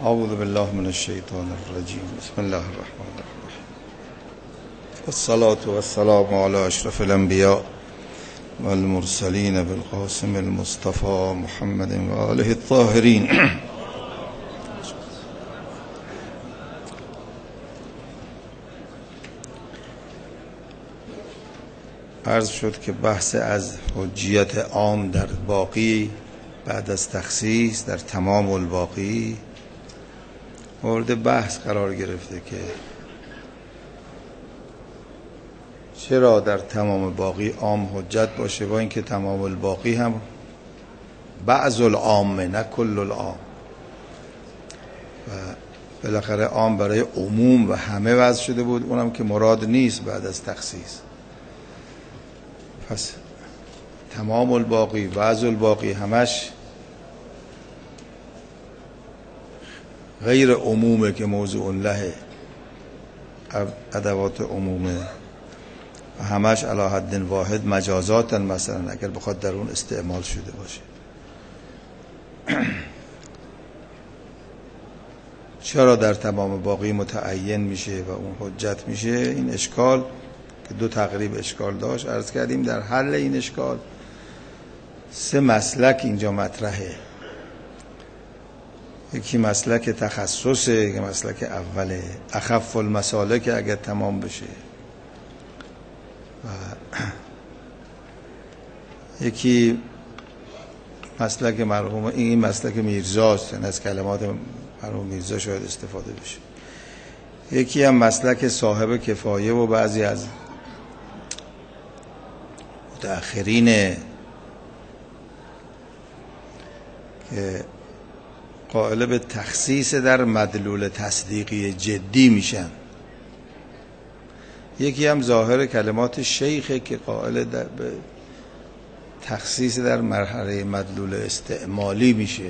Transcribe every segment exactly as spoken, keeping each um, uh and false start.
اعوذ بالله من الشیطان الرجیم. بسم الله الرحمن الرحیم. والصلاة والسلام على اشرف الانبیاء والمرسلین بالقاسم المصطفى محمد و آله الطاهرین. عرض شد که بحث از حجیت عام در باقی بعد از تخصیص در تمام الباقی مورد بحث قرار گرفته که چرا در تمام باقی عام حجت باشه با اینکه تمام الباقی هم بعض العام نه کل العام و بالاخره عام برای عموم و همه وضع شده بود، اونم که مراد نیست بعد از تخصیص. پس تمام الباقی بعض الباقی همش غیر عمومه که موضوع له ادوات عمومه و همش علی حد واحد مجازات مثلا اگر بخواد در اون استعمال شده باشه. چرا در تمام باقی متعین میشه و اون حجت میشه؟ این اشکال که دو تقریب اشکال داشت عرض کردیم. در حل این اشکال سه مسلک اینجا مطرحه. یکی مسلک تخصصه که مسلک اوله، اخف المسالک اگر تمام بشه، و یکی مسلک مرحوم این مسلک میرزاست، یعنی از کلمات مرحوم میرزا شاید استفاده بشه. یکی هم مسلک صاحب کفایه و بعضی از متأخرین که قائل به تخصیص در مدلول تصدیقی جدی میشن. یکی هم ظاهر کلمات شیخه که قائل به تخصیص در مرحله مدلول استعمالی میشه.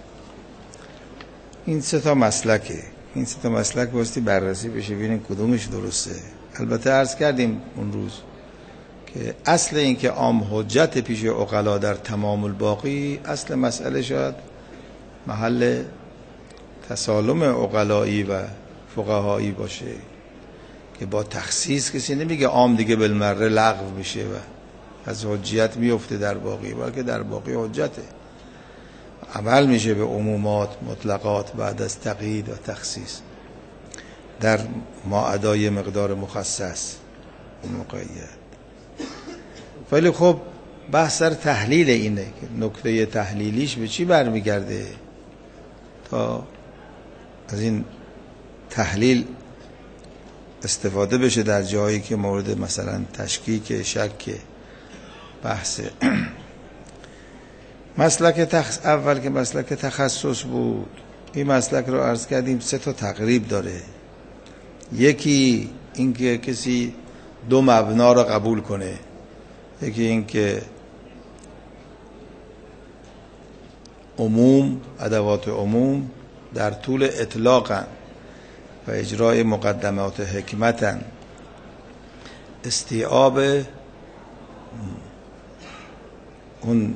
این سه تا مسلکه. این سه تا مسلک باستی بررسی بشه ببینیم کدومش درسته. البته عرض کردیم اون روز که اصل این که عام حجت پیش عقلا در تمام الباقی، اصل مسئله شاید محل تسالم عقلایی و فقهایی باشه که با تخصیص کسی نمیگه عام دیگه بالمره لغو میشه و از حجیت میفته در باقی، بلکه در باقی حجته، عمل میشه به عمومات مطلقات بعد از تقیید و تخصیص در ما ادای مقدار مخصص مقید. ولی خب بحث در تحلیل اینه که نکته تحلیلیش به چی برمیگرده تا از این تحلیل استفاده بشه در جایی که مورد مثلا تشکیک شک بحث. مسلک تخص اول که مسلک تخصص بود، این مسلک رو عرض کردیم سه تا تقریب داره. یکی اینکه کسی دو مبنا رو قبول کنه، یکی اینکه عموم ادوات عموم در طول اطلاقا و اجرای مقدمات حکمتا استیعاب اون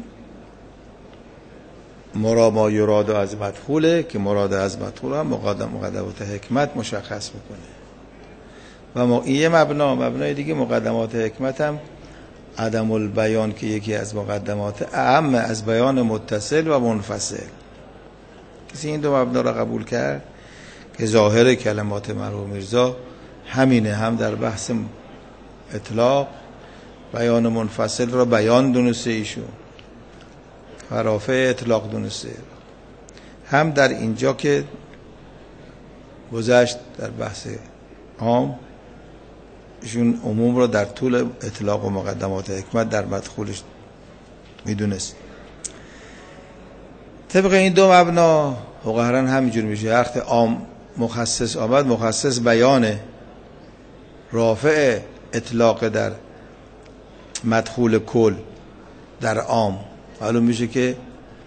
مراد ما یراد از مدخوله که مراد از مدخول هم مقدم مقدمات حکمت مشخص میکنه. و ما این مبنا مبنای دیگه مقدمات حکمت هم عدم البیان که یکی از مقدمات اهم از بیان متصل و منفصل. کسی این دو مبنا را قبول کرد که ظاهر کلمات مرحوم میرزا همینه، هم در بحث اطلاق بیان منفصل را بیان دونسته ایشون و رافع اطلاق دونسته، هم در اینجا که گذشت در بحث عام ایشون عموم را در طول اطلاق و مقدمات حکمت در مدخولش میدونست. طبق این دو مبنا حقیقتا همینجور میشه. وقت عام مخصص آمد، مخصص بیانه، رافع اطلاق در مدخول کل در عام، معلوم میشه که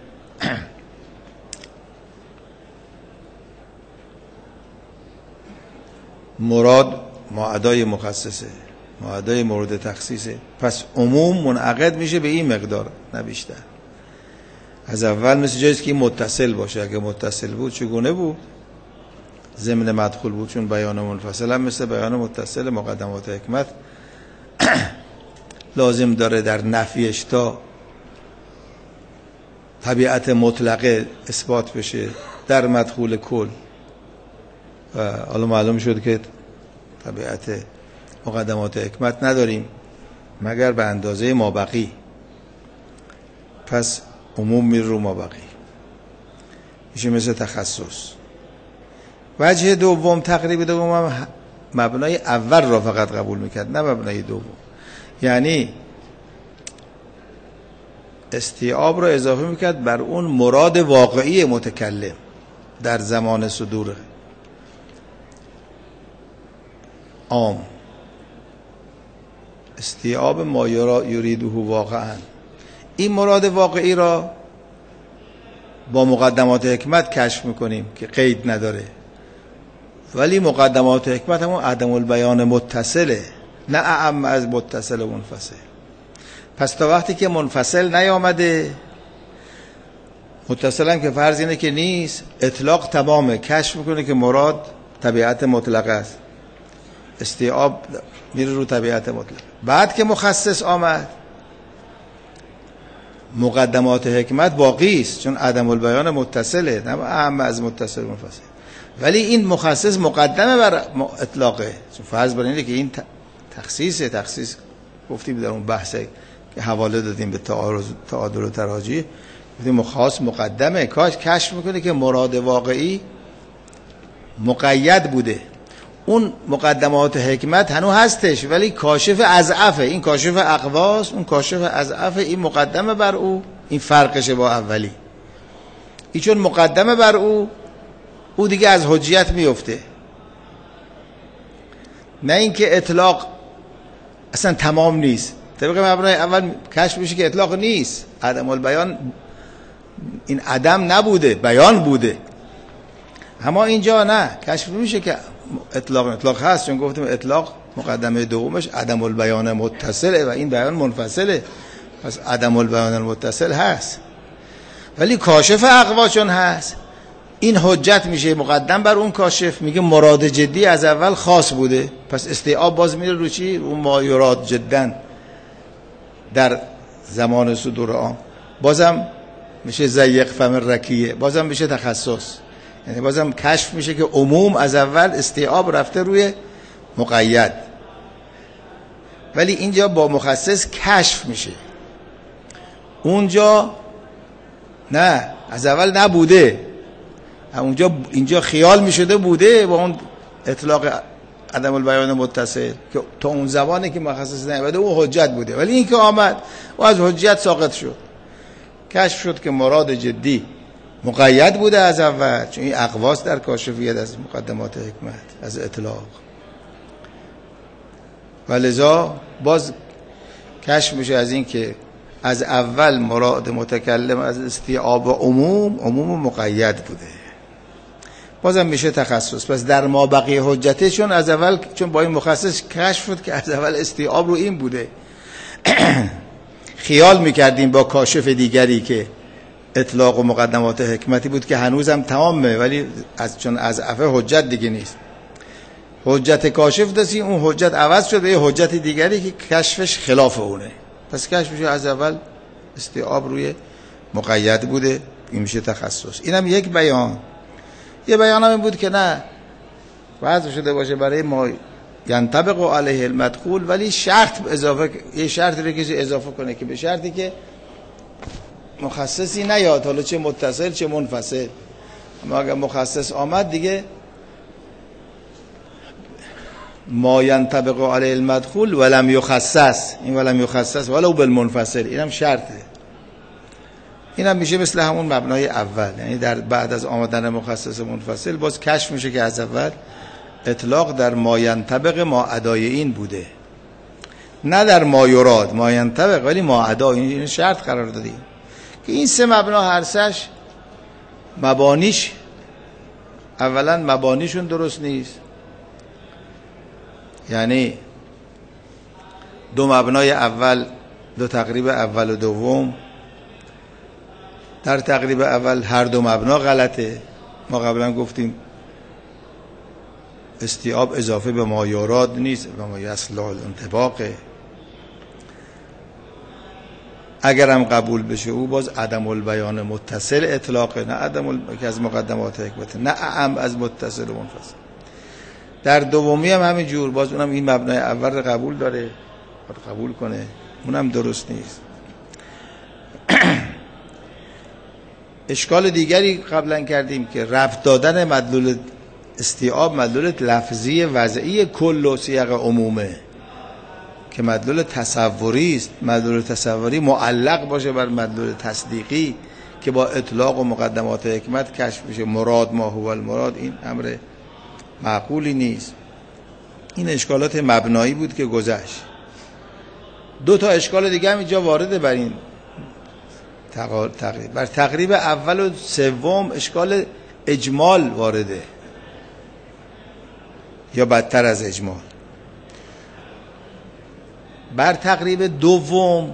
مراد معادای مخصصه، معادای مورد تخصیصه. پس عموم منعقد میشه به این مقدار نه بیشتر. از اول مثل جاییست که متصل باشه. اگه متصل بود چگونه بود؟ ضمن مدخول بود، چون بیان منفصل هم مثل بیان متصل مقدمات حکمت لازم داره در نفیش تا طبیعت مطلقه اثبات بشه در مدخول کل. و حالا معلوم شد که طبیعت مقدمات حکمت نداریم مگر به اندازه مابقی، پس عموم میره رو مابقی، میشه مثل تخصص. وجه دوم، تقریب دوم هم مبنای اول را فقط قبول میکرد، نه مبنای دوم. یعنی استیعاب را اضافه میکرد بر اون مراد واقعی متکلم در زمان صدور عام. استیعاب ما یریده واقعا، این مراد واقعی را با مقدمات حکمت کشف میکنیم که قید نداره، ولی مقدمات حکمت همون عدم البیان متصله، نه اعم از متصل و منفصل. پس تا وقتی که منفصل نیامده، متصل هم که فرض اینه که نیست، اطلاق تمامه، کشف میکنه که مراد طبیعت مطلقه است، استیعاب میره رو طبیعت مطلق. بعد که مخصص آمد، مقدمات حکمت باقی است، چون عدم البیان متصله، نه اعم از متصل منفصل. ولی این مخصص مقدمه بر اطلاقه، چون فرض بر اینه که این تخصیصه. تخصیص گفتیم در اون بحث که حواله دادیم به تعادل و تراجیح، گفتیم خاص مقدمه، کاش کشف میکنه که مراد واقعی مقید بوده. اون مقدمات حکمت هنوز هستش، ولی کاشف اضعفه. این کاشف اقواس، اون کاشف اضعفه، این مقدمه بر او. این فرقشه با اولی. این چون مقدمه بر او، او دیگه از حجیت میفته. نه اینکه اطلاق اصلا تمام نیست. طبق مبنای اول کشف میشه که اطلاق نیست، عدم البیان، این عدم نبوده، بیان بوده. اما اینجا نه، کشف میشه که اطلاق اطلاق هست، چون گفتیم اطلاق مقدمه دومش عدم البیان متصله و این بیان منفصله، پس عدم البیان المتصل هست. ولی کاشف اقوا چون هست، این حجت میشه مقدم بر اون کاشف، میگه مراد جدی از اول خاص بوده، پس استیعاب باز میره رو چی؟ اون ما یراد جدن در زمان صدور عام. بازم میشه ضیق فم رکیه، بازم میشه تخصص. یعنی بازم کشف میشه که عموم از اول استیعاب رفته روی مقید، ولی اینجا با مخصص کشف میشه. اونجا نه، از اول نبوده، اونجا اینجا خیال میشده بوده با اون اطلاق عدم البیان متصل، که تا اون زمانی که مخصص نیامده او حجت بوده، ولی این که آمد او از حجت ساقط شد. کشف شد که مراد جدی مقید بوده از اول، چون این اقواس در کاشفیت از مقدمات حکمت، از اطلاق. ولذا باز کشف میشه از این که از اول مراد متکلم از استیعاب و عموم، عموم مقید بوده. بازم میشه تخصص. پس در ما بقیه حجته، چون از اول، چون با این مخصص کشف شد که از اول استیعاب رو این بوده. خیال میکردیم با کاشف دیگری که اطلاق و مقدمات حکمتی بود که هنوزم تمامه، ولی از چون از عفه حجت دیگه نیست، حجت کاشف دستی، اون حجت عوض شد به یه حجت دیگری که کشفش خلاف اونه. پس کشف میشه از اول استیعاب روی مقید بوده، این میشه تخصص. اینم یک بیان. یه بیان هم این بود که نه، وضع شده باشه برای ما ینطبق علیه المدخول، ولی شرط اضافه، یه شرط رو کسی اضافه کنه که به شرطی که مخصصی نیاد، حالا چه متصل چه منفصل. اما اگر مخصص آمد دیگه ما ینطبق علیه المدخول ولم یخصص، این ولم یخصص ولو بالمنفصل، اینم شرطه. اینم میشه مثل همون مبنای اول، یعنی در بعد از آمدن مخصص منفصل باز کشف میشه که از اول اطلاق در ما ینطبق ما ادای این بوده، نه در ما یراد. ما ینطبق ولی ما ادا، این شرط قرار دادیم که این سه مبنا هر سش مبانیش، اولا مبانیشون درست نیست، یعنی دو مبنای اول، دو تقریب اول و دوم، در تقریب اول هر دو مبنا غلطه. ما قبلا گفتیم استیعاب اضافه به ما یاراد نیست، به ما یصلح الانطباقه. اگرم قبول بشه او باز عدم البیان متصل اطلاقه، نه عدم ال... که از مقدمات حکمت، نه اعم از متصل و منفصل. در دومی هم همین جور، باز اونم این مبنای اول رو قبول داره، قبول کنه، اونم درست نیست. اشکال دیگری قبلا کردیم که ربط دادن مدلول استیعاب مدلول لفظی وضعی کل و سیاق عمومه که مدلول تصوری است. مدلول تصوری معلق باشه بر مدلول تصدیقی که با اطلاق و مقدمات حکمت کشف میشه مراد ما هو المراد، این امر معقولی نیست. این اشکالات مبنایی بود که گذشت. دو تا اشکال دیگه هم اینجا وارده بر این تقریب. بر تقریب اول و سوم اشکال اجمال وارده یا بدتر از اجمال. بر تقریب دوم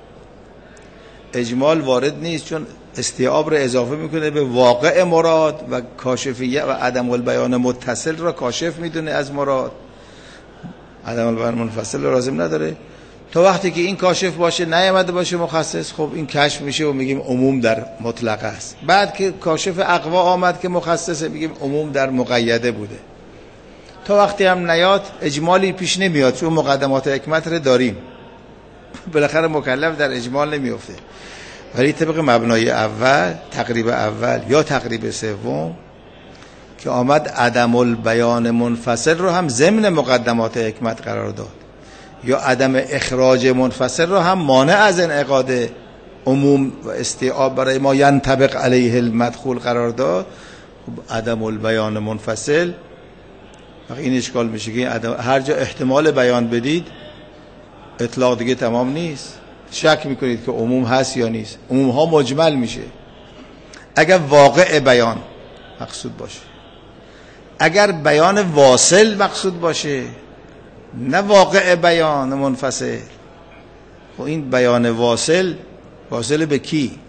اجمال وارد نیست، چون استیعاب را اضافه میکنه به واقع مراد و کاشفیه و عدم البیان متصل را کاشف میدونه از مراد، عدم البیان منفصل را لازم نداره. تا وقتی که این کاشف باشه نیامده باشه مخصص، خب این کشف میشه و میگیم عموم در مطلق است. بعد که کاشف اقوا آمد که مخصصه، میگیم عموم در مقیده بوده. تا وقتی هم نیاد اجمالی پیش نمیاد، چون مقدمات حکمت رو داریم، بالاخره مکلف در اجمال نمیفته. ولی طبق مبنای اول، تقریب اول یا تقریب سوم که آمد عدم البیان منفصل رو هم ضمن مقدمات حکمت قرار داد، یا عدم اخراج منفصل رو هم مانع از انعقاد عموم و استیعاب برای ما ینطبق علیه المدخول قرار داد، خب عدم البیان منفصل این اشکال میشه که هر جا احتمال بیان بدید اطلاق دیگه تمام نیست، شک میکنید که عموم هست یا نیست. عموم ها مجمل میشه اگر واقع بیان مقصود باشه، اگر بیان واصل مقصود باشه، نه واقع بیان منفصل. خب این بیان واصل، واصل به کی؟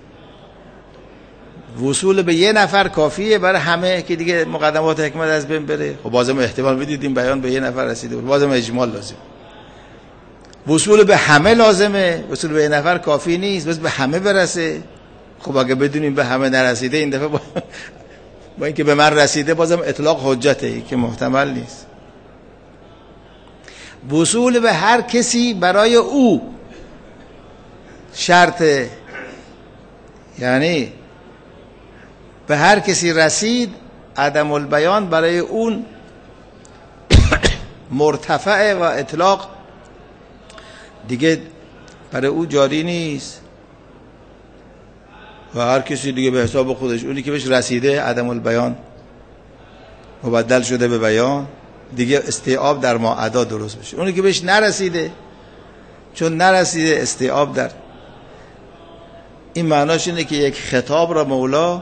وصول به یه نفر کافیه برای همه که دیگه مقدمات حکمت از بین بره. خب بازم احتمال بدید این بیان به یه نفر رسیده بود، بازم اجمال لازم. وصول به همه لازمه، وصول به یه نفر کافی نیست، بس به همه برسه. خب اگه بدونیم به همه نرسیده، این دفعه با, با اینکه به من رسیده بازم اطلاق حجته که محتمل نیست. وصول به هر کسی برای او شرطه، یعنی به هر کسی رسید عدم البیان برای اون مرتفعه و اطلاق دیگه برای او جاری نیست. و هر کسی دیگه به حساب خودش، اونی که بهش رسیده عدم البیان مبدل شده به بیان، دیگه استیعاب در ما ادا درست بشه. اونی که بهش نرسیده، چون نرسیده استیعاب در این معناش اینه که یک خطاب را مولا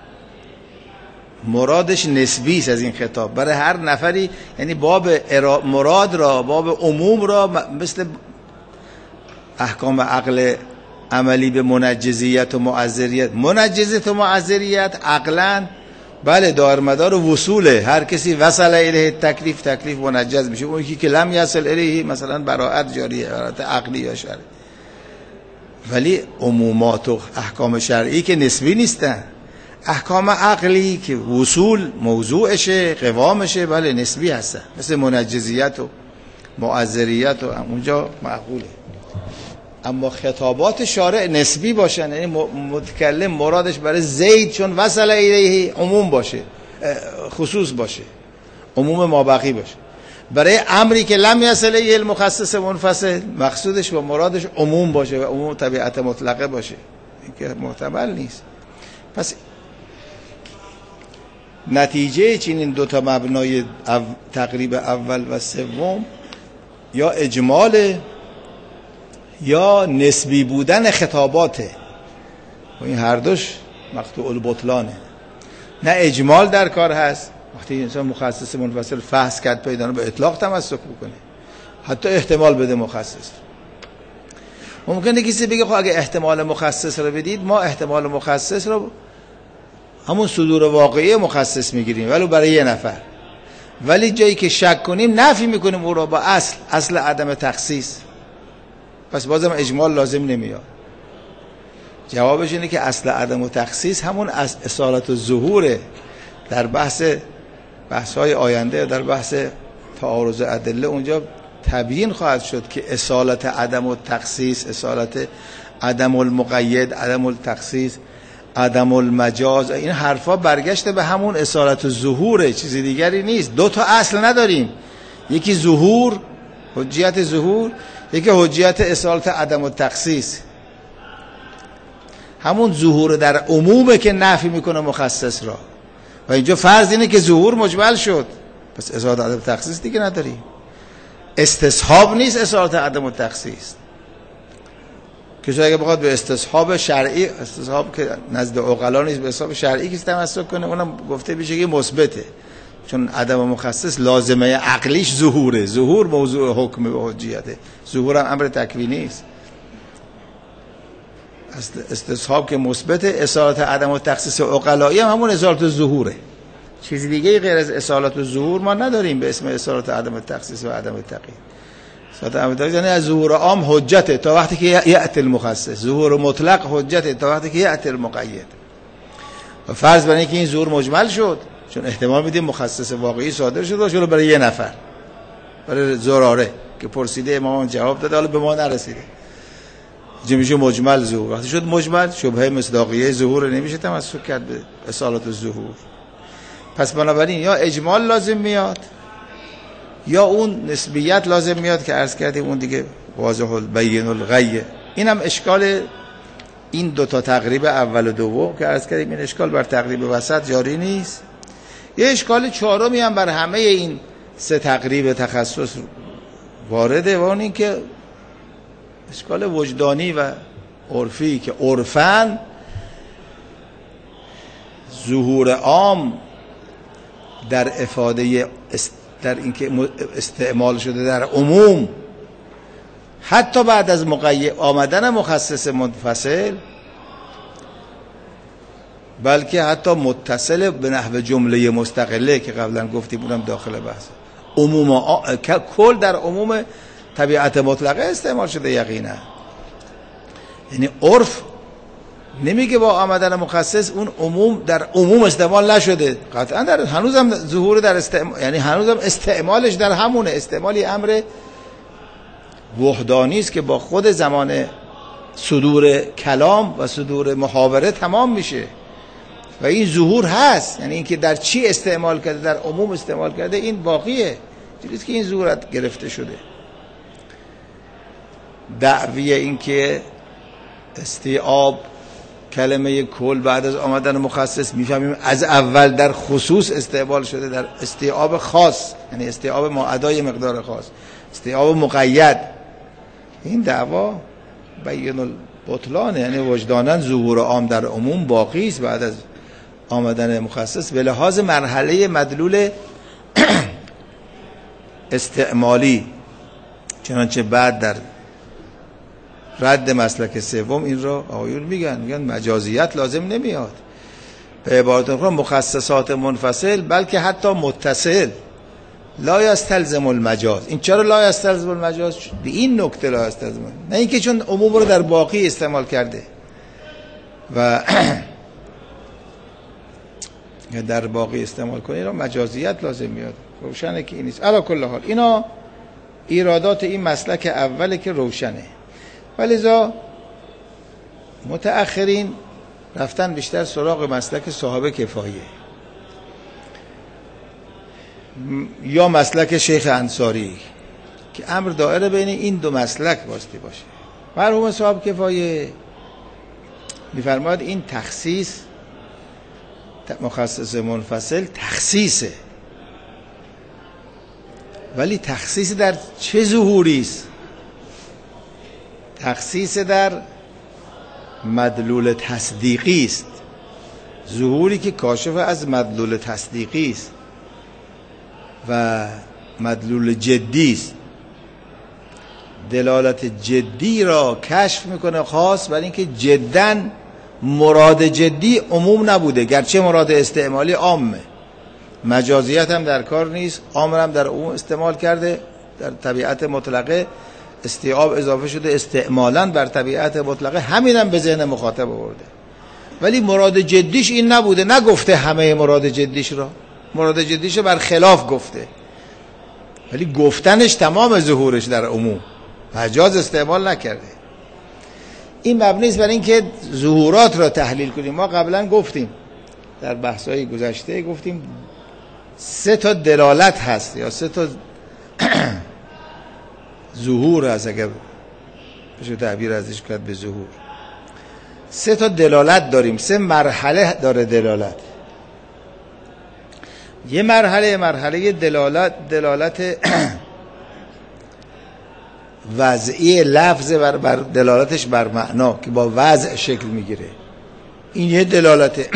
مرادش نسبی است از این خطاب برای هر نفری، یعنی باب مراد را، باب عموم را مثل احکام عقل عملی به منجزیت و معذریت. منجزیت و معذریت عقلاً بله دارمدار وصوله، هر کسی وصل الیه تکلیف، تکلیف منجز میشه. اون یکی که لم یصل الیه مثلا براءت جاریه، براءت عقلی یا شرعی. ولی عمومات و احکام شرعی که نسبی نیستن، احکام عقلی که وصول موضوعشه، قوامشه، بله نسبی هستن، مثل منجزیت و معذریت و اونجا معقوله. اما خطابات شارع نسبی باشن، یعنی متکلم مرادش برای زید چون وصل الیه عموم باشه، خصوص باشه، عموم مابقی باشه. برای امری که لم یصل الیه المخصص منفصل مقصودش و مرادش عموم باشه و عموم طبیعت مطلقه باشه، این که محتمل نیست. پس نتیجه چین این دوتا مبنای او تقریب اول و سوم یا اجماله یا نسبی بودن خطاباته، و این هر دوش مقطوع البطلانه. نه اجمال در کار هست، وقتی انسان مخصص منفصل فحص کرد پیدا به اطلاق تمسک بکنه، حتی احتمال بده مخصص. ممکنه کسی بگه خب اگه احتمال مخصص رو بدید، ما احتمال مخصص رو همون صدور واقعی مخصص میگیریم ولو برای یه نفر. ولی جایی که شک کنیم نفی میکنیم او را با اصل اصل عدم تخصیص، پس بازم اجمال لازم نمیاد. جوابش اینه که اصل عدم و تخصیص همون از اصالت و ظهوره. در بحث بحث‌های آینده در بحث تعارض ادله اونجا تبیین خواهد شد که اصالت عدم و تخصیص، اصالت عدم المقید، عدم التخصیص، عدم المجاز، این حرفا برگشته به همون اصالت و ظهوره، چیزی دیگری نیست. دو تا اصل نداریم، یکی ظهور، حجیت ظهور، یکی حجیت اصالت عدم التخصیص. همون ظهور در عمومه که نفی میکنه مخصص را، و اینجا فرض اینه که ظهور مجمل شد، پس اصالت عدم تخصیص دیگه نداریم. استصحاب نیست اصالت عدم التخصیص. کسی اگه بخواد به استصحاب شرعی، استصحاب که نزد عقلا نیست، به حساب شرعی که تمسک کنه، اونم گفته میشه که مثبته، چون عدم مخصص لازمه عقلیش ظهوره. ظهور موضوع حکم و حجیته، ظهور هم امر تکوینی است. استصحاب که مثبته، اصالت عدم التخصیص عقلایی هم همون اصالت ظهوره. چیز دیگه غیر از اصالت و ظهور ما نداریم به اسم اصالت عدم التخصیص و عدم التقیید. اصالت عدم التخصیص یعنی از ظهور عام حجته تا وقتی که یأتی المخصص، ظهور مطلق حجته تا وقتی که یأتی المقید. و فرض بر اینکه این ظهور مجمل شد، چون احتمال میدیم مخصص واقعی صادر شده باشه برای یه نفر، برای زراره که پرسیده امام جواب داده، حالا به ما نرسیده، میشه مجمل ظهور. وقتی شد مجمل، شبهه مصداقیه ظهور نمیشه تمسک کرد به اصالت الظهور. پس بنابراین یا اجمال لازم میاد یا اون نسبیت لازم میاد که عرض کردیم اون دیگه واضح البین الغی. این هم اشکال این دو تا تقریب اول و دوم که عرض کردیم، این اشکال بر تقریب وسط جاری نیست. یه اشکال چهارمی هم بر همه این سه تقریب تخصص وارده، و اون این که اشکال وجدانی و عرفی، که عرفاً ظهور عام در افاده است، در اینکه استعمال شده در عموم، حتی بعد از مقید آمدن مخصص منفصل، بلکه حتی متصل به نحو جمله مستقله که قبلا گفتیم بودم داخل بحث، عموم آ... کل در عموم طبیعت مطلقه استعمال شده یقینا. یعنی عرف نمیگه با آمدن مخصص اون عموم در عموم استعمال نشده، قطعا در هنوزم ظهور در استعمال، یعنی هنوزم استعمالش در همونه. استعمالی امر وحدانی است که با خود زمان صدور کلام و صدور محاوره تمام میشه و این ظهور هست. یعنی اینکه در چی استعمال کرده، در عموم استعمال کرده، این باقیه، چیزی که این ظهورت گرفته شده. دعوی این که استیعاب کلمه کل بعد از آمدن مخصص میفهمیم از اول در خصوص استعمال شده، در استیعاب خاص، یعنی استیعاب ما ادای مقدار خاص، استیعاب مقید، این دعوا بین البطلان، یعنی وجداناً ظهور عام در عموم باقی است بعد از آمدن مخصص به لحاظ مرحله مدلول استعمالی. چنانچه بعد در رد مسلک سوم این را آیون میگن، میگن مجازیت لازم نمیاد. به عبارت اخرى مخصصات منفصل بلکه حتی متصل لا یستلزم المجاز. این چرا لا یستلزم المجاز؟ به این نکته لا یستلزم، نه اینکه چون عموم رو در باقی استعمال کرده و در باقی استعمال کنه، را مجازیت لازم میاد. روشنه که این نیست. علی کل حال اینا ایرادات این مسلک اوله که روشنه، ولذا متأخرین رفتن بیشتر سراغ مسلک صحابه کفایه یا مسلک شیخ انصاری که امر دائره بین این دو مسلک واسطه باشه. مرحوم صاحب کفایه میفرماد این تخصیص مخصص منفصل تخصیصه، ولی تخصیص در چه ظهوری است؟ تخصیص در مدلول تصدیقی است، ظهوری که کاشف از مدلول تصدیقی است و مدلول جدی است. دلالت جدی را کشف میکنه، خاص برای اینکه جداً مراد جدی عموم نبوده، گرچه مراد استعمالی عامه. مجازیت هم در کار نیست، عامر هم در اون استعمال کرده، در طبیعت مطلقه استیعاب اضافه شده استعمالاً بر طبیعت مطلقه، همین هم به ذهن مخاطب آورده. ولی مراد جدیش این نبوده، نگفته همه مراد جدیش را، مراد جدیش بر خلاف گفته، ولی گفتنش تمام ظهورش در عموم، مجاز استعمال نکرده. این مبنی است بر اینکه ظهورات را تحلیل کنیم. ما قبلا گفتیم در بحث‌های گذشته، گفتیم سه تا دلالت هست یا سه تا ظهور هست، اگر بشه تعبیر ازش کرد به ظهور. سه تا دلالت داریم، سه مرحله داره دلالت. یه مرحله مرحله دلالت دلالت وضعی لفظ بر, بر دلالتش بر معنا که با وضع شکل میگیره، این یه دلالته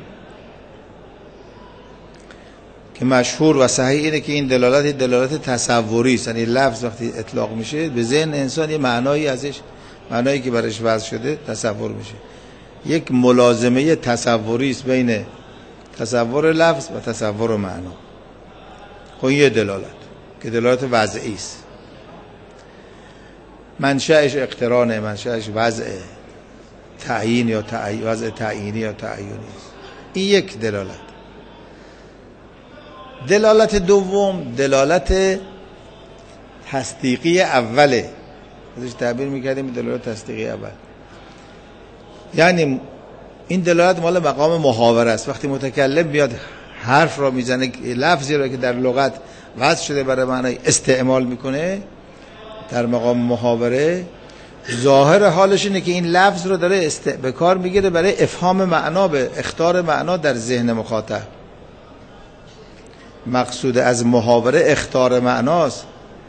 که مشهور و صحیح اینه که این دلالت دلالت تصوری است. یعنی لفظ وقتی اطلاق میشه به ذهن انسان یه معنایی ازش، معنایی که برش وضع شده تصور میشه. یک ملازمه تصوری است بین تصور لفظ و تصور معنا. خب یه دلالت که دلالت وضعی است، منشأش اقترانه، منشأش وضع تعیین یا تعیین، وضع تعیینی یا تعیینی است. این یک دلالت. دلالت دوم دلالت تصدیقی اوله، ازش تعبیر میکردیم دلالت تصدیقی اول. یعنی این دلالت مال مقام محاوره است. وقتی متکلم بیاد حرف را میزنه، لفظی را که در لغت وضع شده برای معنی استعمال میکنه در مقام محاوره، ظاهر حالش اینه که این لفظ رو داره است... به کار میگیره برای افهام معنا، به اخطار معنا در ذهن مخاطب. مقصود از محاوره اخطار معناست،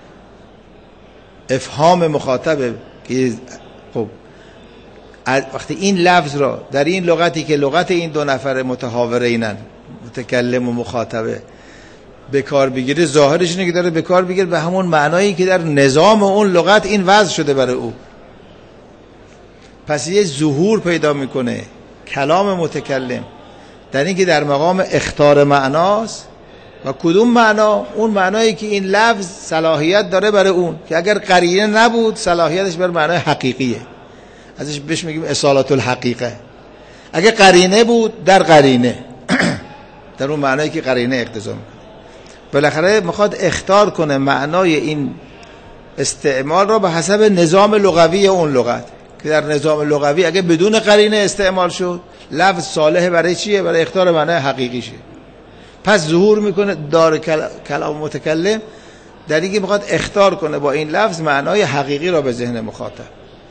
افهام مخاطبه. که خب وقتی این لفظ را در این لغتی که لغت این دو نفر متحاورینن، متکلم و مخاطبه، به کار بگیره، ظاهرش اینه که داره به کار بگیره به همون معنایی که در نظام اون لغت این وضع شده برای او. پس یه ظهور پیدا میکنه کلام متکلم در این که در مقام اخطار معناست. و کدوم معنا؟ اون معنایی که این لفظ صلاحیت داره برای اون، که اگر قرینه نبود صلاحیتش بر معنای حقیقیه، ازش بهش میگیم اصالت الحقیقه. اگر قرینه بود در قرینه در اون معنایی که قرینه اقتضا میکنه. بالاخره میخواد اختار کنه معنای این استعمال را به حسب نظام لغوی اون لغت، که در نظام لغوی اگه بدون قرینه استعمال شد لفظ صالح برای چیه؟ برای اختار معنای حقیقی شه. پس ظهور میکنه دار کلام متکلم در اینکه میخواد اختار کنه با این لفظ معنای حقیقی را به ذهن مخاطب،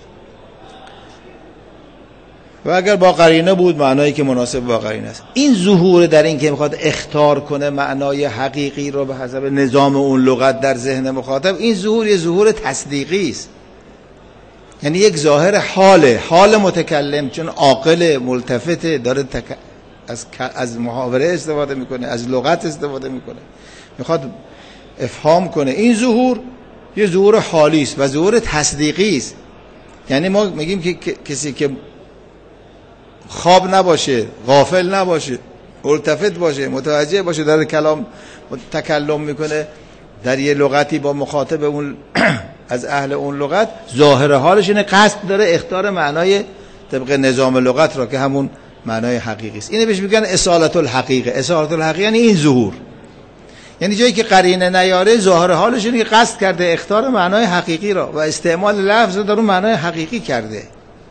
و اگر با قرینه بود معنایی که مناسب با قرینه است. این ظهور در این که میخواد اختار کنه معنای حقیقی را به حسب نظام اون لغت در ذهن مخاطب، این ظهور یه ظهور تصدیقی است. یعنی یک ظاهر حاله، حال متکلم، چون عاقل ملتفت داره تک... از از محاوره استفاده میکنه، از لغت استفاده میکنه، میخواد افهام کنه. این ظهور یه ظهور حالی است و ظهور تصدیقی است. یعنی ما میگیم که کسی که خواب نباشه، غافل نباشه، ملتفت باشه، متوجه باشه، داره کلام تکلم میکنه در یه لغتی با مخاطب اون از اهل اون لغت، ظاهر حالش اینه قصد داره اخطار معنای طبق نظام لغت را که همون معنای حقیقی است. اینه بهش میگن اصالت الحقیقه. اصالت الحقیقه یعنی این ظهور، یعنی جایی که قرینه نیاره ظاهر حالش اینه که قصد کرده اخطار معنای حقیقی را و استعمال لفظ رو در اون معنای حقیقی کرده.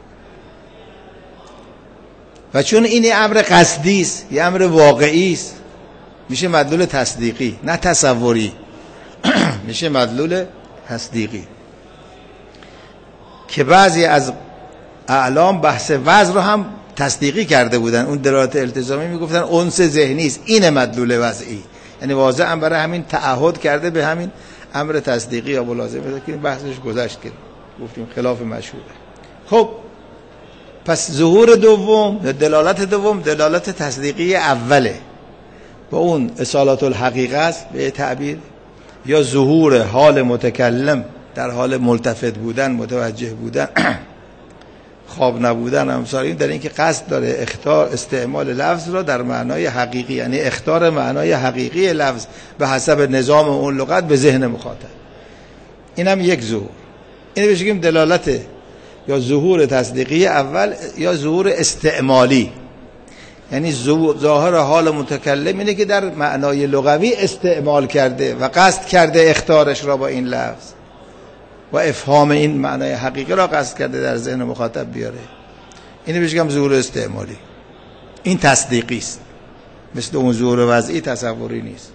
و چون این امر قصدی است، یه امر واقعی است، میشه مدلول تصدیقی نه تصوری میشه مدلول تصدیقی. که بعضی از اعلام بحث وضع رو هم تصدیقی کرده بودن، اون دلالت التزامی میگفتن انس ذهنی است، این مدلول وضعی، یعنی واضح هم برای همین تعهد کرده به همین امر تصدیقی یا ملازمه که بحثش گذشت که گفتیم خلاف مشهوره. خب پس ظهور دوم، دلالت دوم دلالت تصدیقی اوله با اون اصالت الحقیقه است به تعبیر، یا ظهور حال متکلم در حال ملتفت بودن، متوجه بودن خواب نبودن امثال این در این که قصد داره اخطار استعمال لفظ را در معنای حقیقی، یعنی اخطار معنای حقیقی لفظ به حسب نظام اون لغت به ذهن مخاطب. این هم یک ظهور. اینو بهش بگیم دلالت یا ظهور تصدیقی اول یا ظهور استعمالی. یعنی ظاهر حال متکلم اینه که در معنای لغوی استعمال کرده و قصد کرده اخطارش را با این لفظ و افهام این معنای حقیقی را قصد کرده در ذهن مخاطب بیاره. اینو بهش میگم ظهور استعمالی. این تصدیقی است، مثل اون ظهور وضعی تصوری نیست.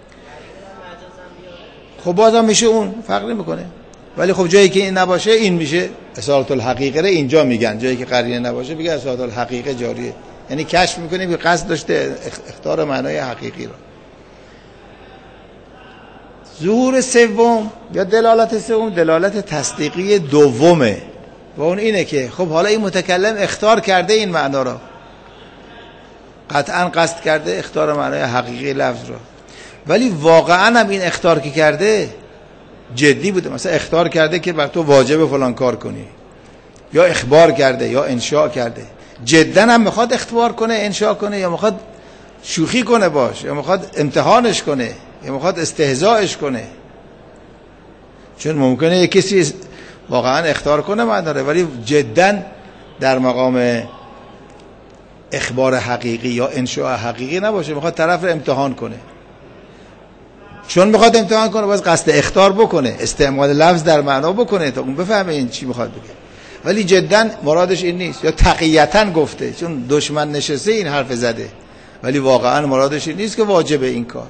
خب بازم میشه اون، فرق نمیکنه. ولی خب جایی که این نباشه این میشه اصالت الحقیقه. اینجا میگن جایی که قرینه نباشه میگه اصالت الحقیقه جاریه، یعنی کشف میکنه که قصد داشته اختار معنای حقیقی را. ظهور سوم یا دلالت سوم دلالت تصدیقی دومه و اون اینه که خب حالا این متکلم اختار کرده این معنا را، قطعا قصد کرده اختار معنای حقیقی لفظ را، ولی واقعا هم این اختار که کرده جدی بوده. مثلا اختار کرده که بر تو واجب فلان کار کنی، یا اخبار کرده یا انشاء کرده. جدا هم میخواد اخبار کنه، انشاء کنه، یا میخواد شوخی کنه باش، یا میخواد امتحانش کنه، یا میخواد استهزاءش کنه. چون ممکنه یک کسی واقعا اختار کنه معنی داره، ولی جدا در مقام اخبار حقیقی یا انشاء حقیقی نباشه، میخواد طرف رو امتحان کنه. چون میخواد امتحان کنه باز قصد اخطار بکنه، استعمال لفظ در معنا بکنه تا اون بفهمه این چی میخواد بگه، ولی جدا مرادش این نیست. یا تقییتا گفته چون دشمن نشسته این حرف زده، ولی واقعا مرادش این نیست که واجب این کار.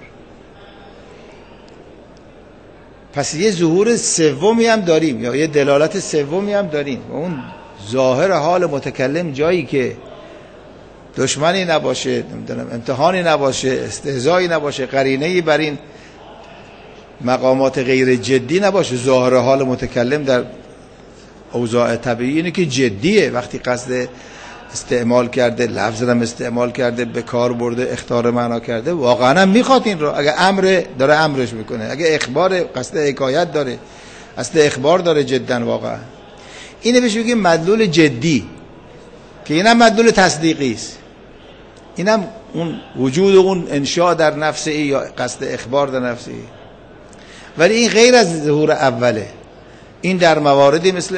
پس یه ظهور سومی هم داریم یا یه دلالت سومی هم داریم و اون ظاهر حال متکلم جایی که دشمنی نباشه، نمیدونم امتحانی نباشه، استهزایی نباشه، قرینه‌ای بر این مقامات غیر جدی نباشه. ظاهر حال متکلم در اوضاع طبیعی اینه که جدیه، وقتی قصد استعمال کرده، لفظ هم استعمال کرده، به کار برده، اخطار معنا کرده، واقعا هم میخواد این رو. اگه امر داره امرش میکنه، اگه اخبار قصد حکایت داره، قصد اخبار داره جدا واقعا. اینه بهش میگیم مدلول جدی که اینم مدلول تصدیقی است. اینم اون وجود اون انشاء در نفسه یا قصد اخبار در نفسه، ولی این غیر از ظهور اوله. این در مواردی مثل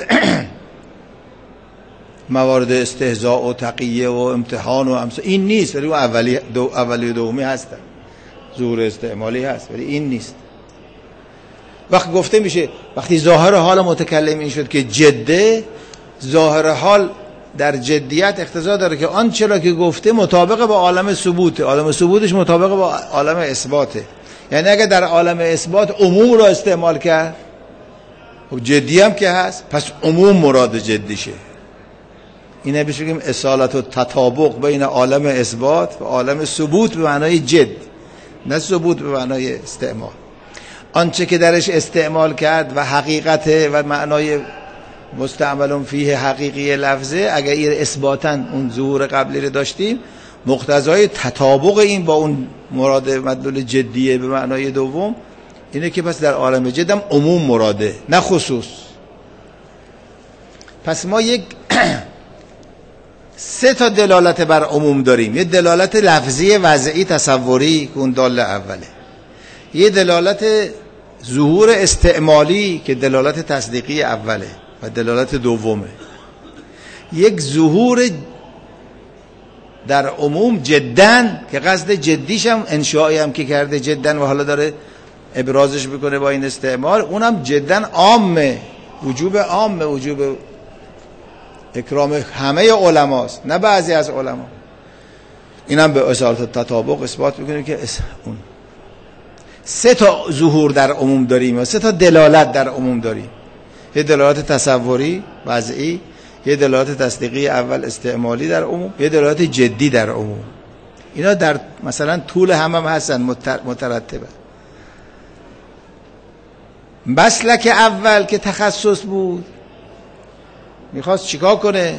موارد استهزاء و تقیه و امتحان و امثال این نیست، ولی اون اولی دو اولی و دومی هستن، ظهور استعمالی هست، ولی این نیست. وقت گفته میشه وقتی ظاهر حال متکلم این شد که جده، ظاهر حال در جدیت اقتضا داره که آنچه را که گفته مطابق با عالم ثبوته، عالم ثبوتش مطابق با عالم اثباته. یعنی اگه در عالم اثبات عموم را استعمال کرد، خب جدی هم که هست، پس عموم مراد جدیشه. اینه بهش بگیم اصالت و تطابق بین عالم اثبات و عالم ثبوت به معنای جد، نه ثبوت به معنای استعمال. آنچه که درش استعمال کرد و حقیقت و معنای مستعمل فیه حقیقی لفظه، اگر این اثباتا اون ظهور قبلی رو داشتیم، مقتضای تطابق این با اون مراد مدلول جدیه به معنای دوم اینه که پس در عالم جدم عموم مراده نه خصوص. پس ما یک سه تا دلالت بر عموم داریم. یه دلالت لفظی وضعی تصوری که اون داله اوله، یه دلالت ظهور استعمالی که دلالت تصدیقی اوله و دلالت دومه، یک ظهور در عموم جداً که قصد جدیش هم انشائی هم که کرده جداً و حالا داره ابرازش بکنه با این استعمال، اونم جداً عامه، وجوب عامه، وجوب اکرام همه علماست نه بعضی از علما. اینم به اصالت تطابق اثبات میکنه که اون سه تا ظهور در عموم داریم و سه تا دلالت در عموم داریم. یه دلالت تصوری وضعی، یه دلالت تصدیقی اول استعمالی در عموم، یه دلالت جدی در عموم. اینا در مثلا طول هم هم هستن مترتبه. مسلک اول که تخصص بود میخواست چیکار کنه؟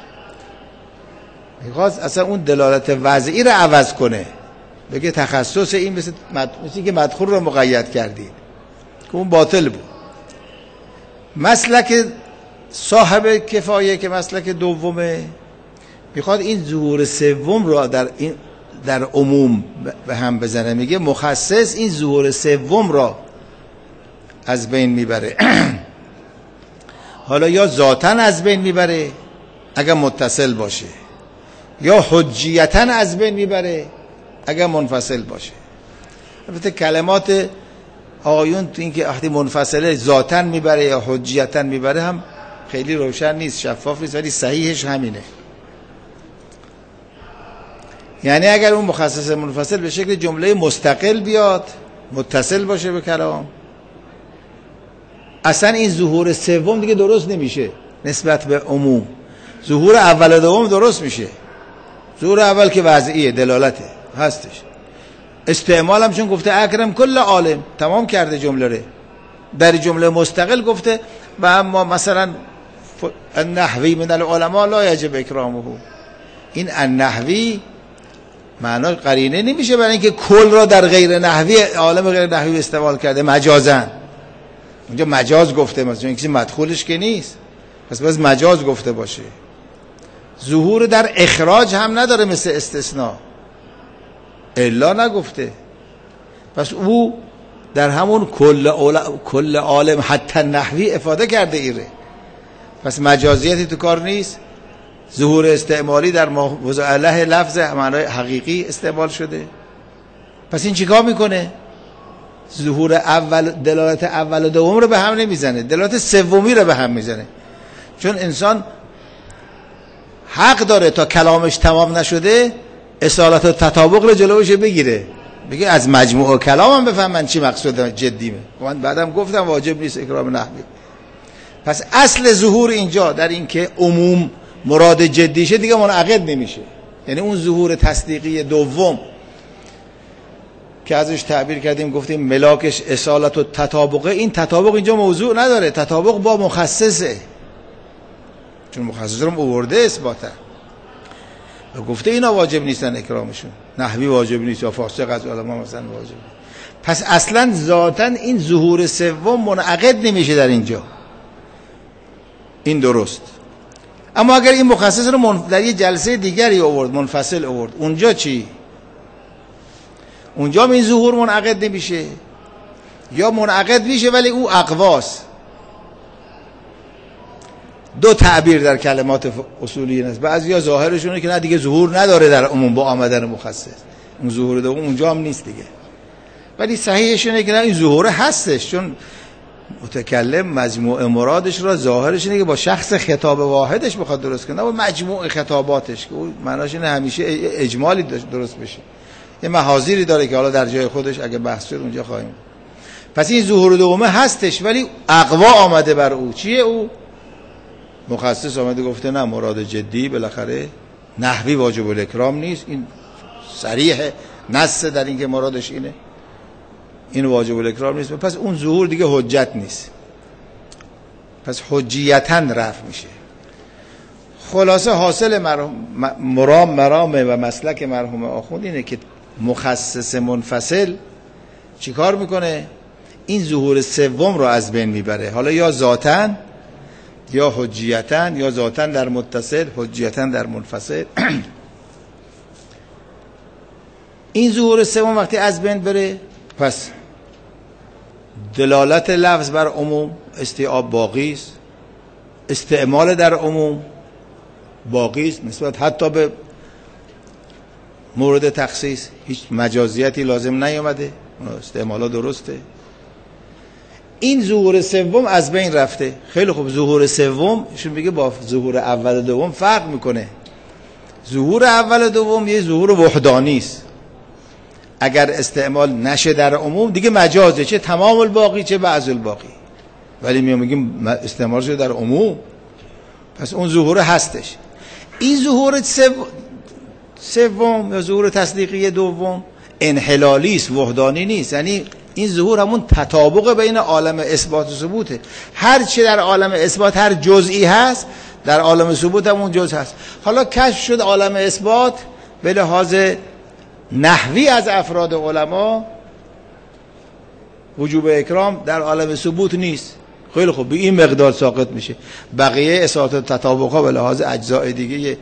میخواست اصلا اون دلالت وضعی رو عوض کنه، بگه تخصص این مثل, مد... مثل که مدخول رو مقید کردید که اون باطل بود. مسلک صاحب کفایه که مسلک دومه میخواد این ظهور سوم را در این در عموم به هم بزنه. میگه مخصص این ظهور سوم را از بین میبره. حالا یا ذاتاً از بین میبره اگر متصل باشه، یا حجیتاً از بین میبره اگر منفصل باشه. البته کلمات آقایون تو این که وقتی منفصله ذاتاً میبره یا حجیتاً میبره هم خیلی روشن نیست، شفاف نیست، ولی صحیحش همینه. یعنی اگر اون مخصص منفصل به شکل جمله مستقل بیاد، متصل باشه به کلام، اصلا این ظهور سوم دیگه درست نمیشه نسبت به عموم. ظهور اول و دوم درست میشه. ظهور اول که وضعیه، دلالته، هستش. استعمال هم چون گفته اکرم کل عالم، تمام کرده جمله رو. در جمله مستقل گفته و اما مثلا النحوی من العلماء لا یجب اکرامه. این النحوی معنی قرینه نمیشه برای اینکه کل را در غیر نحوی، عالم غیر نحوی استعمال کرده مجازن. اونجا مجاز گفته، مثلا این کسی مدخولش که نیست، پس باز مجاز گفته باشه. ظهور در اخراج هم نداره مثل استثناء، الا نگفته. پس او در همون کل کل عالم حتی نحوی افاده کرده ایره. پس مجازیتی تو کار نیست. ظهور استعمالی در موضع علیه لفظ معنای حقیقی استعمال شده. پس این چیکار میکنه؟ ظهور اول، دلالت اول و دوم رو به هم نمیزنه، دلالت سومی رو به هم میزنه. چون انسان حق داره تا کلامش تمام نشده اصالت و تطابق رو جلوش بگیره، بگه از مجموع کلامم بفهم من چی مقصود جدیمه. من بعدم گفتم واجب نیست اکرام نحوی. پس اصل ظهور اینجا در این که عموم مراد جدیشه دیگه منعقد نمیشه. یعنی اون ظهور تصدیقی دوم که ازش تعبیر کردیم گفتیم ملاکش اصالت و تطابقه، این تطابق اینجا موضوع نداره، تطابق با مخصصه، چون مخصص رو آورده اثباتا و گفته اینا واجب نیستن اکرامشون، نحوی واجب نیست یا فاسق از علما مثلا واجب. پس اصلا ذاتاً این ظهور سوم منعقد نمیشه در اینجا. این درست. اما اگر این مخصص رو در یه جلسه دیگری آورد، منفصل آورد، اونجا چی؟ اونجا این ظهور منعقد نمیشه، یا منعقد میشه ولی او اقواس. دو تعبیر در کلمات اصولی هست. بعضیا ظاهرشونه که نه دیگه ظهور نداره در عموم با آمدن مخصص، اون ظهور دوم اونجا هم نیست دیگه. ولی صحیحش اینه که نه، این ظهور هستش، چون متکلم مجموع مرادش را ظاهرش اینه که با شخص خطاب واحدش بخواد درست کنه، نه با مجموع خطاباتش که اون معناش اینه همیشه اجمالی درست بشه. یه محاذیری داره که حالا در جای خودش اگه بحث شد اونجا خواهیم. پس این ظهور دومه هستش ولی اقوا آمده بر او. چیه او؟ مخصص آمده گفته نه مراد جدی بالاخره نحوی واجب الاکرام نیست، این صریح نص در این که مرادش اینه، این واجب الاکرام نیست. پس اون ظهور دیگه حجت نیست، پس حجیتاً رفع میشه. خلاصه حاصل مرام مرامه و مسلک مرحوم آخوند اینه که مخصص منفصل چیکار میکنه؟ این ظهور سوم رو از بین میبره، حالا یا ذاتاً یا حجیتاً، یا ذاتاً در متصل، حجیتاً در منفصل. این ظهور سوم وقتی از بین بره، پس دلالت لفظ بر عموم استیعاب باقی است، استعمال در عموم باقی است نسبت حتی به مورد تخصیص، هیچ مجازیتی لازم نیامده، استعمالا درسته. این ظهور سوم از بین رفته. خیلی خوب، ظهور سوم شون میگه با ظهور اول و دوم فرق میکنه. ظهور اول و دوم یه ظهور وحدانی است، اگر استعمال نشه در عموم دیگه مجازه، چه تمام الباقی چه بعض الباقی. ولی میام میگیم استعمال شده در عموم، پس اون ظهور هستش. این ظهور سوم یا ظهور تصدیقی دوم انحلالی است، وحدانی نیست. یعنی این ظهور همون تطابق بین عالم اثبات و ثبوته. هر چی در عالم اثبات هر جزئی هست در عالم ثبوت هم اون جزء هست. حالا کشف شد عالم اثبات به لحاظ نحوی از افراد علما وجوب اکرام در عالم ثبوت نیست. خیلی خوب، به این مقدار ساقط میشه. بقیه اصالت تطابق ها به لحاظ اجزاء دیگه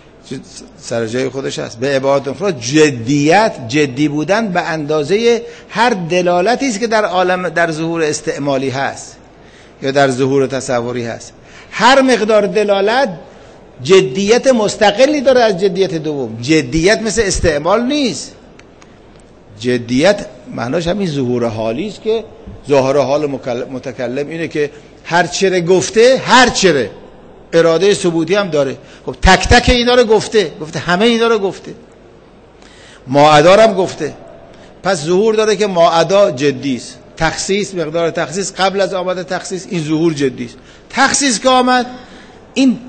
سر جای خودش هست. به عبارت اخرى جدیت، جدی بودن به اندازه هر دلالتی است که در عالم در ظهور استعمالی هست یا در ظهور تصوری هست. هر مقدار دلالت جدیت مستقلی داره از جدیت دوم. جدیت مثل استعمال نیست. جدیت معناش همین ظهور حالی است که ظاهر حال متکلم اینه که هر چره گفته، هر چره اراده ثبوتی هم داره. خب تک تک اینا رو گفته، گفته همه اینا رو گفته، ماعدا هم گفته. پس ظهور داره که ماعدا جدی است. تخصیص، مقدار تخصیص قبل از آمد تخصیص، این ظهور جدی است. تخصیص که آمد، این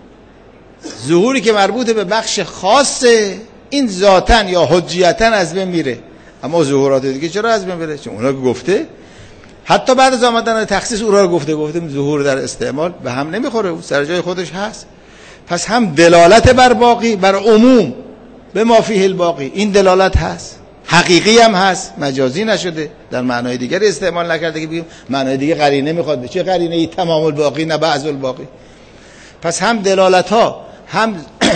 ظهوری که مربوط به بخش خاصه، این ذاتاً یا حجیتاً از بین میره. اما ظهورات دیگه چرا از بین بره؟ چون اونا گفته، حتی بعد از آمدن تخصیص اونا رو گفته گفته ظهور در استعمال به هم نمیخوره، او سر جای خودش هست. پس هم دلالت بر باقی، بر عموم به ما فیه الباقی، این دلالت هست، حقیقی هم هست، مجازی نشده، در معنای دیگری استعمال نکرده که بگیم معنای دیگه قرینه میخواد. به چه قرینه؟ ای تمام الباقی نه بعض الباقی. پس هم دلالت ها، هم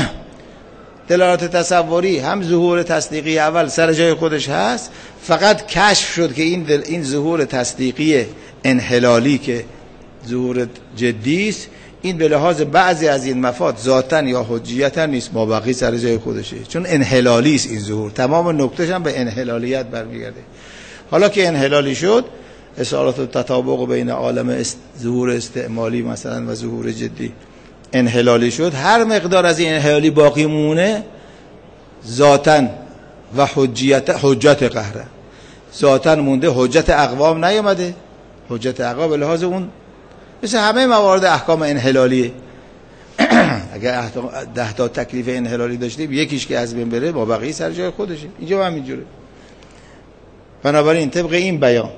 دلالت تصوری، هم ظهور تصدیقی اول سر جای خودش هست. فقط کشف شد که این دل این ظهور تصدیقی انحلالی که ظهور جدی است، این به لحاظ بعضی از این مفاد ذاتاً یا حجیتاً نیست، ما بقی سر جای خودشه، چون انحلالی است. این ظهور تمام نکتهش هم به انحلالیت برمیگرده. حالا که انحلالی شد، اصالت و تطابق بین عالم است... ظهور استعمالی مثلا و ظهور جدی انحلالی شد، هر مقدار از این انحلالی باقی مونه ذاتاً و حجیت حجت قهره. ذاتاً مونده، حجت اقوام نیامده. حجت اقوام به لحاظ اون مثل همه موارد احکام انحلالیه. اگر ده تا تکلیف انحلالی داشتیم، یکیش که از بین بره با بقیه سر جای خودشه. اینجا هم اینجوره. بنابراین طبق این بیان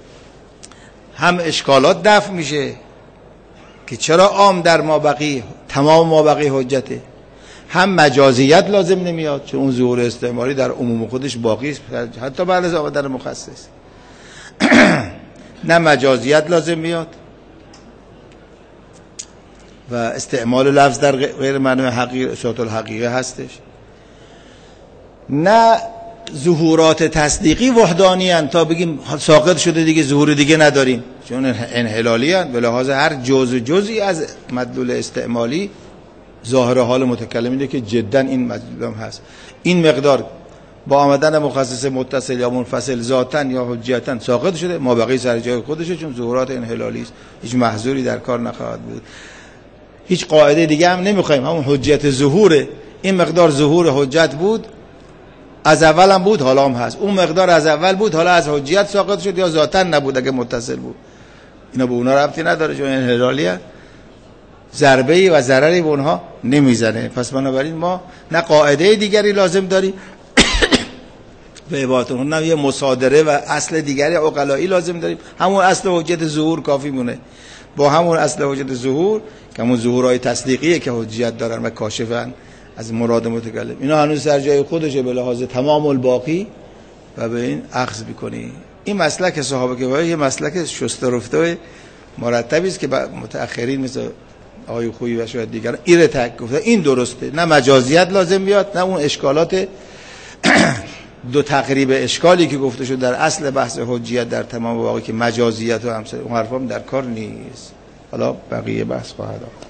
هم اشکالات دفع میشه که چرا عام در مابقی تمام مابقی حجته، هم مجازیت لازم نمیاد چون اون ظهور استعماری در عموم خودش باقی است حتی بعد از آمدن مخصص. نه مجازیت لازم میاد و استعمال لفظ در غیر معنی حقیقی صوت الحقیقه هستش. نه ظهورات تصدیقی وحدانی هستند تا بگیم ساقط شده دیگه ظهور دیگه نداریم، چون انحلالی هستند. به لحاظ هر جزء جزئی از مدلول استعمالی ظاهر حال متکلم اینه که جدا این مدلول هم هست. این مقدار با آمدن مخصص متصل یا منفصل ذاتاً یا حجیتاً ساقط شده، ما بقیه سر جای خودشه، چون ظهورات انحلالی است، هیچ محظوری در کار نخواهد بود. هیچ قاعده دیگه هم نمیخوایم، همون حجیت ظهوره. این مقدار ظهور حجت بود، از اول هم بود، حالا هم هست. اون مقدار از اول بود، حالا از حجیت ساقط شد یا ذاتاً نبود اگه متصل بود. اینا به اونا ربطی نداره چون انحلالی هست. ضربه‌ای و ضرری به اونها نمیزنه. پس بنابراین ما نه قاعده دیگری لازم داریم به عبارت نه یه مصادره و اصل دیگری عقلایی لازم داریم. همون اصل حجت ظهور کافی مونه. با همون اصل حجت ظهور که همون ظهورهای تصدیقیه که حجیت دارن و کاشفن از مراد متکلم، اینا هنوز سر جای خودشه به لحاظ تمام الباقی و به این اخذ می‌کنی. این مسلک صحابه که یه مسلک شسته رفته مرتبی است که متأخرین مثل آقای خویی و شاید دیگران ایره تک گفته این درسته. نه مجازیت لازم میاد، نه اون اشکالات دو تقریب اشکالی که گفته شد در اصل بحث حجیت در تمام واقعی که مجازیت و همسر اون حرفام در کار نیست. حالا بقیه بحث خواهد آمد.